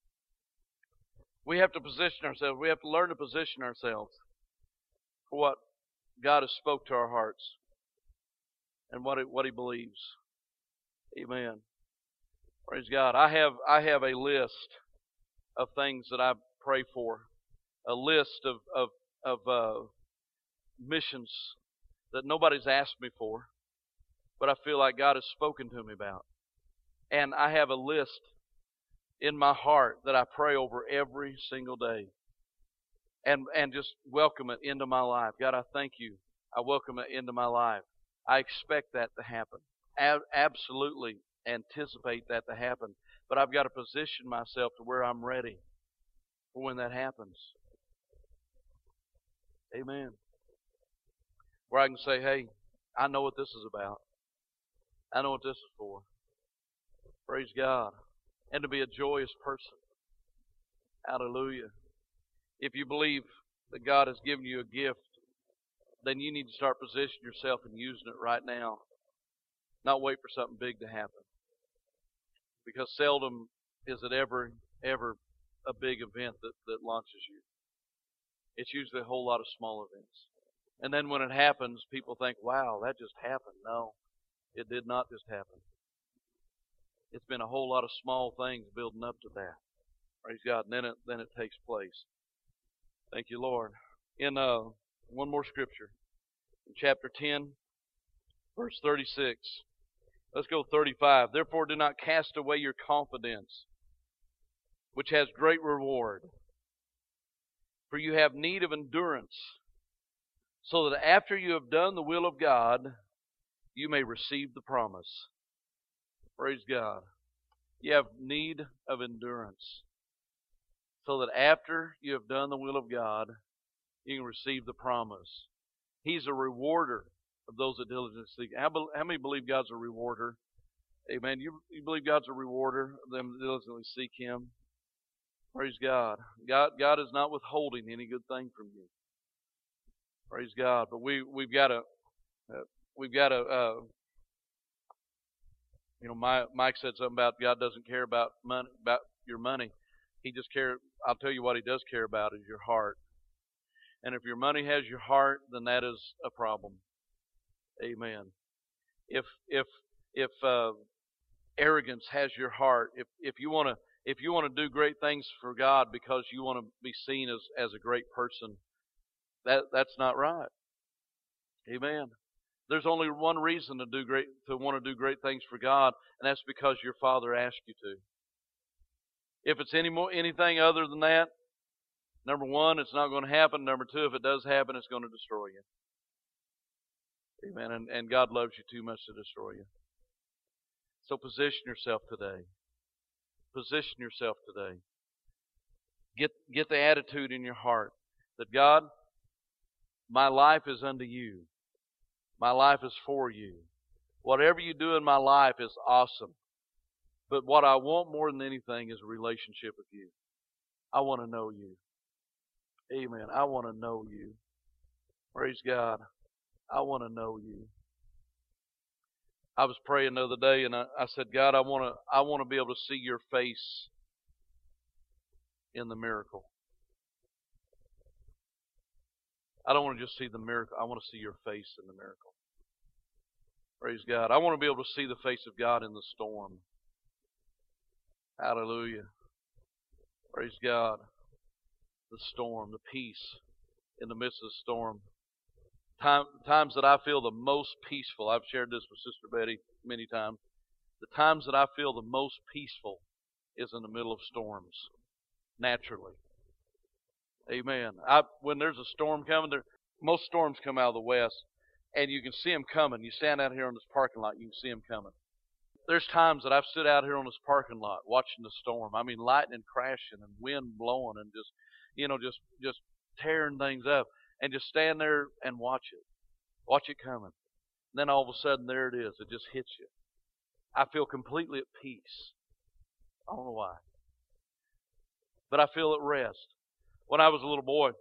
We have to position ourselves. We have to learn to position ourselves for what God has spoke to our hearts and what it, what He believes. Amen. Praise God. I have I have a list of things that I pray for, a list of of of uh, missions that nobody's asked me for, but I feel like God has spoken to me about. And I have a list in my heart that I pray over every single day. And and just welcome it into my life. God, I thank you. I welcome it into my life. I expect that to happen. Ab- absolutely anticipate that to happen. But I've got to position myself to where I'm ready for when that happens. Amen. Where I can say, hey, I know what this is about. I know what this is for. Praise God. And to be a joyous person. Hallelujah. If you believe that God has given you a gift then you need to start positioning yourself and using it right now. Not wait for something big to happen. Because seldom is it ever, ever a big event that, that launches you. It's usually a whole lot of small events. And then when it happens, people think, wow, that just happened. No, it did not just happen. It's been a whole lot of small things building up to that. Praise God. And then it, then it takes place. Thank you, Lord. In uh, one more scripture. In chapter ten, verse thirty-six. Let's go thirty-five. Therefore do not cast away your confidence, which has great reward. For you have need of endurance, so that after you have done the will of God, you may receive the promise. Praise God. You have need of endurance, so that after you have done the will of God, you can receive the promise. He's a rewarder of those that diligently seek. How, how many believe God's a rewarder? Amen. You, you believe God's a rewarder of them that diligently seek Him? Praise God. God, God is not withholding any good thing from you. Praise God. But we we've got to uh, we've got to uh, you know, my, Mike said something about God doesn't care about money, about your money. He just cares. I'll tell you what He does care about is your heart. And if your money has your heart, then that is a problem. Amen. If if if uh, arrogance has your heart, if if you want to if you want to do great things for God because you want to be seen as as a great person, that that's not right. Amen. There's only one reason to do great to want to do great things for God, and that's because your Father asked you to. If it's any more anything other than that, number one, it's not going to happen. Number two, if it does happen, it's going to destroy you. Amen. And, and God loves you too much to destroy you. So position yourself today. Position yourself today. Get get the attitude in your heart that God, my life is unto you. My life is for you. Whatever you do in my life is awesome. But what I want more than anything is a relationship with you. I want to know you. Amen. I want to know you. Praise God. I want to know you. I was praying the other day and I, I said, God, I want to I want to be able to see your face in the miracle. I don't want to just see the miracle. I want to see your face in the miracle. Praise God. I want to be able to see the face of God in the storm. Hallelujah. Praise God. The storm, the peace in the midst of the storm. Time, times that I feel the most peaceful, I've shared this with Sister Betty many times. The times that I feel the most peaceful is in the middle of storms, naturally. Amen. I, when there's a storm coming, there, most storms come out of the west, and you can see them coming. You stand out here on this parking lot, you can see them coming. There's times that I've stood out here on this parking lot watching the storm. I mean, lightning crashing and wind blowing and just, you know, just just tearing things up, and just stand there and watch it, watch it coming. And then all of a sudden, there it is. It just hits you. I feel completely at peace. I don't know why, but I feel at rest. When I was a little boy,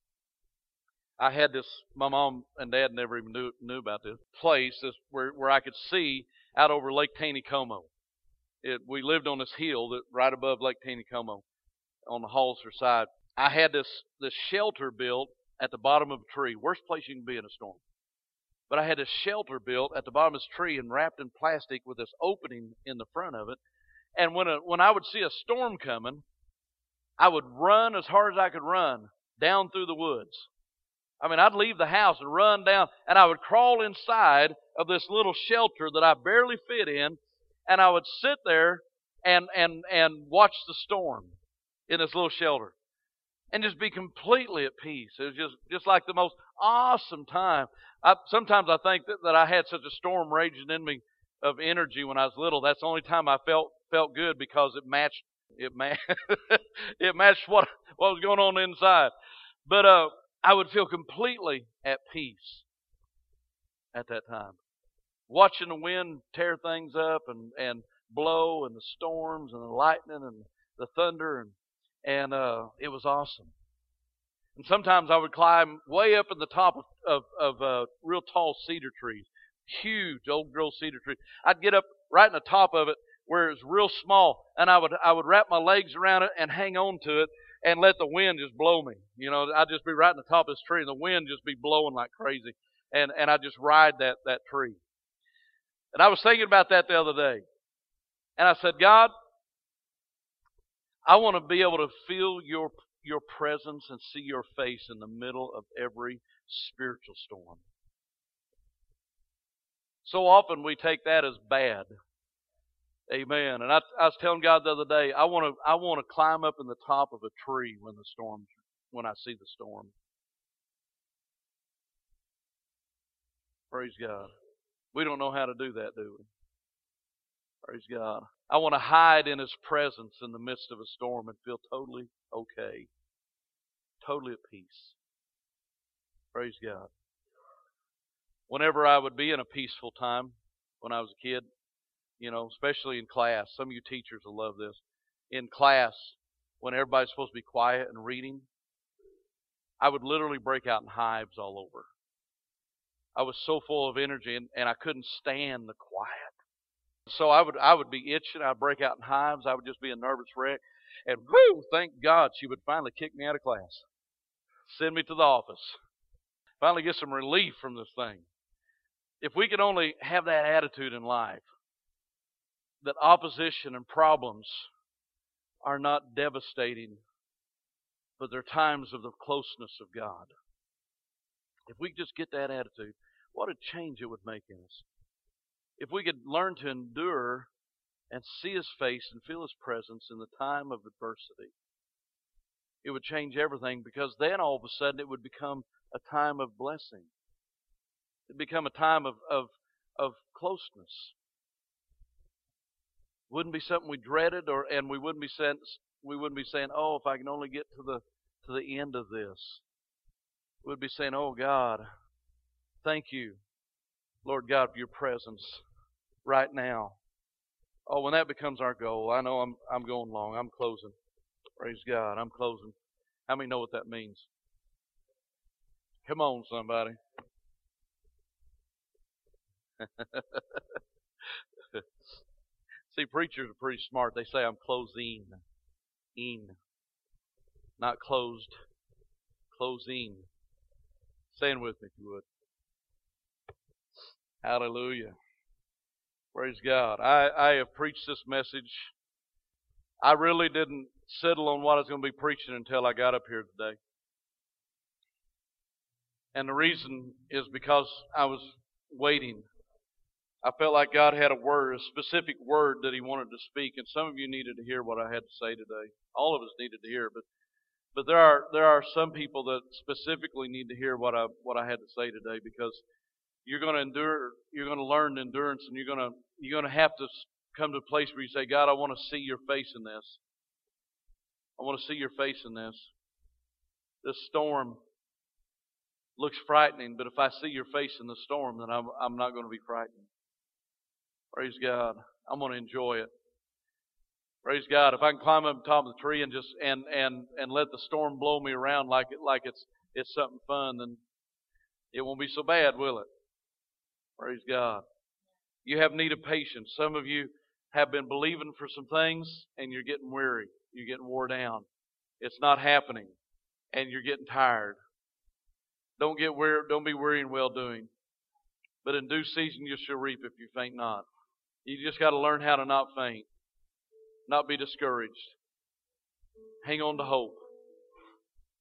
I had this, my mom and dad never even knew, knew about this place this, where, where I could see out over Lake Taneycomo. It, we lived on this hill that right above Lake Taneycomo on the Hollister side. I had this, this shelter built at the bottom of a tree. Worst place you can be in a storm. But I had this shelter built at the bottom of this tree and wrapped in plastic with this opening in the front of it. And when a, when I would see a storm coming, I would run as hard as I could run down through the woods. I mean, I'd leave the house and run down, and I would crawl inside of this little shelter that I barely fit in, and I would sit there and and and watch the storm in this little shelter and just be completely at peace. It was just, just like the most awesome time. I, sometimes I think that, that I had such a storm raging in me of energy when I was little. That's the only time I felt felt good, because it matched it matched it matched what what was going on inside. But uh, I would feel completely at peace at that time, watching the wind tear things up and, and blow, and the storms and the lightning and the thunder, and and uh, it was awesome. And sometimes I would climb way up in the top of, of, of uh, real tall cedar trees, huge old growth cedar trees. I'd get up right in the top of it where it was real small, and I would I would wrap my legs around it and hang on to it and let the wind just blow me. You know, I'd just be right in the top of this tree, and the wind just be blowing like crazy, and and I'd just ride that that tree. And I was thinking about that the other day, and I said, God, I want to be able to feel your your presence and see your face in the middle of every spiritual storm. So often we take that as bad. Amen. And I, I was telling God the other day, I want to I want to climb up in the top of a tree when the storm when I see the storm. Praise God. We don't know how to do that, do we? Praise God. I want to hide in His presence in the midst of a storm and feel totally okay. Totally at peace. Praise God. Whenever I would be in a peaceful time when I was a kid, you know, especially in class, some of you teachers will love this. In class, when everybody's supposed to be quiet and reading, I would literally break out in hives all over. I was so full of energy, and, and I couldn't stand the quiet. So I would I would be itching. I'd break out in hives. I would just be a nervous wreck. And whoo, thank God she would finally kick me out of class. Send me to the office. Finally get some relief from this thing. If we could only have that attitude in life, that opposition and problems are not devastating, but they're times of the closeness of God. If we could just get that attitude, what a change it would make in us. If we could learn to endure and see His face and feel His presence in the time of adversity, it would change everything, because then all of a sudden it would become a time of blessing. It would become a time of, of, of closeness. It wouldn't be something we dreaded, or and we wouldn't be saying we wouldn't be saying, oh, if I can only get to the to the end of this. We'd be saying, oh God, thank you, Lord God, for your presence right now. Oh, when that becomes our goal, I know I'm I'm going long. I'm closing. Praise God, I'm closing. How many know what that means? Come on, somebody. See, preachers are pretty smart. They say I'm closing. In. Not closed. Closing. Stand with me if you would. Hallelujah. Praise God. I, I have preached this message. I really didn't settle on what I was going to be preaching until I got up here today. And the reason is because I was waiting. I felt like God had a word, a specific word that He wanted to speak, and some of you needed to hear what I had to say today. All of us needed to hear, but but there are there are some people that specifically need to hear what I what I had to say today, because you're going to endure, you're going to learn endurance, and you're going to you're going to have to come to a place where you say, God, I want to see your face in this. I want to see your face in this. This storm looks frightening, but if I see your face in the storm, then I'm I'm not going to be frightened. Praise God. I'm going to enjoy it. Praise God. If I can climb up on top of the tree and just and and and let the storm blow me around like it like it's it's something fun, then it won't be so bad, will it? Praise God. You have need of patience. Some of you have been believing for some things and you're getting weary. You're getting wore down. It's not happening, and you're getting tired. Don't get weary. Don't be weary in well doing. But in due season you shall reap if you faint not. You just got to learn how to not faint, not be discouraged. Hang on to hope.